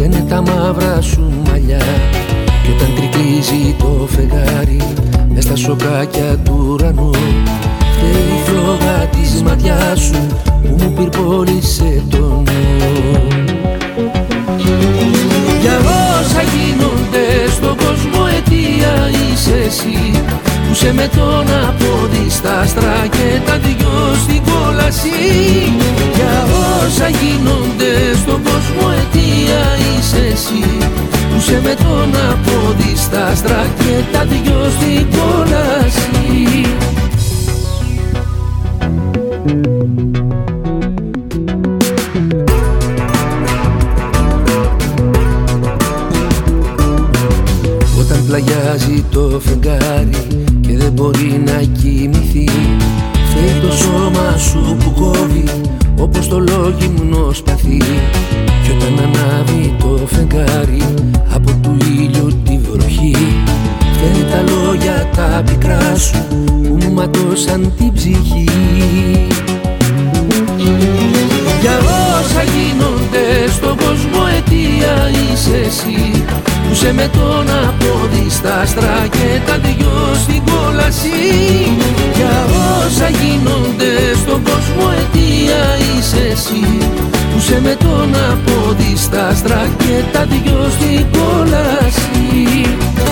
Φταίνε τα μαύρα σου μαλλιά κι όταν τρικλίζει το φεγγάρι μες στα σοκάκια του ουρανού, φταίει η φλόγα της ματιάς σου που μου πυρπόλησε το νου. Για όσα γίνονται στον κόσμο αιτία είσαι εσύ, που σε με τον απόδι στα άστρα και τα δυο στην κόλαση. Για όσα γίνονται στον κόσμο αιτία είσαι εσύ, που σε με τον απόδι στα άστρα και τα δυο στην κόλαση. Όταν πλαγιάζει το φεγγάρι και δεν μπορεί να κοιμηθεί, φταίει το σώμα σου που κόβει όπως το λόγιμνο σπαθί. Κι όταν ανάβει το φεγγάρι από του ήλιου τη βροχή, φταίνε τα λόγια τα πικρά σου που μου ματώσαν την ψυχή. Για όσα γίνονται στον κόσμο αιτία είσαι εσύ, που σε με τον απόδι στα άστρα και τα δυο στην κόλαση. Για όσα γίνονται στον κόσμο αιτία είσαι εσύ, που σε με τον απόδι στα άστρα και τα δυο στην κόλαση.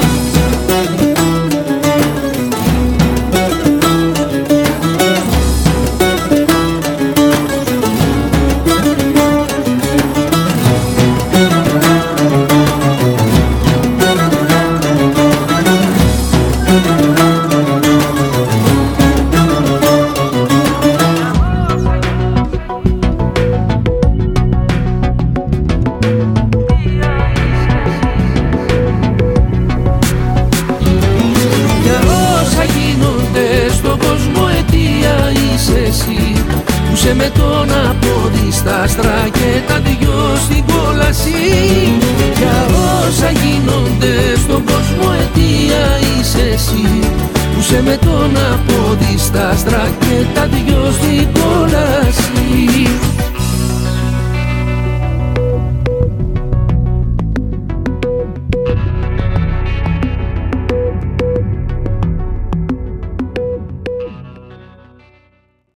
Που με τον απόδι στα άστρα και τα δυο στην κόλαση. Για όσα γίνονται στον κόσμο αιτία είσαι εσύ, που σε με τον απόδι στα άστρα και τα δυο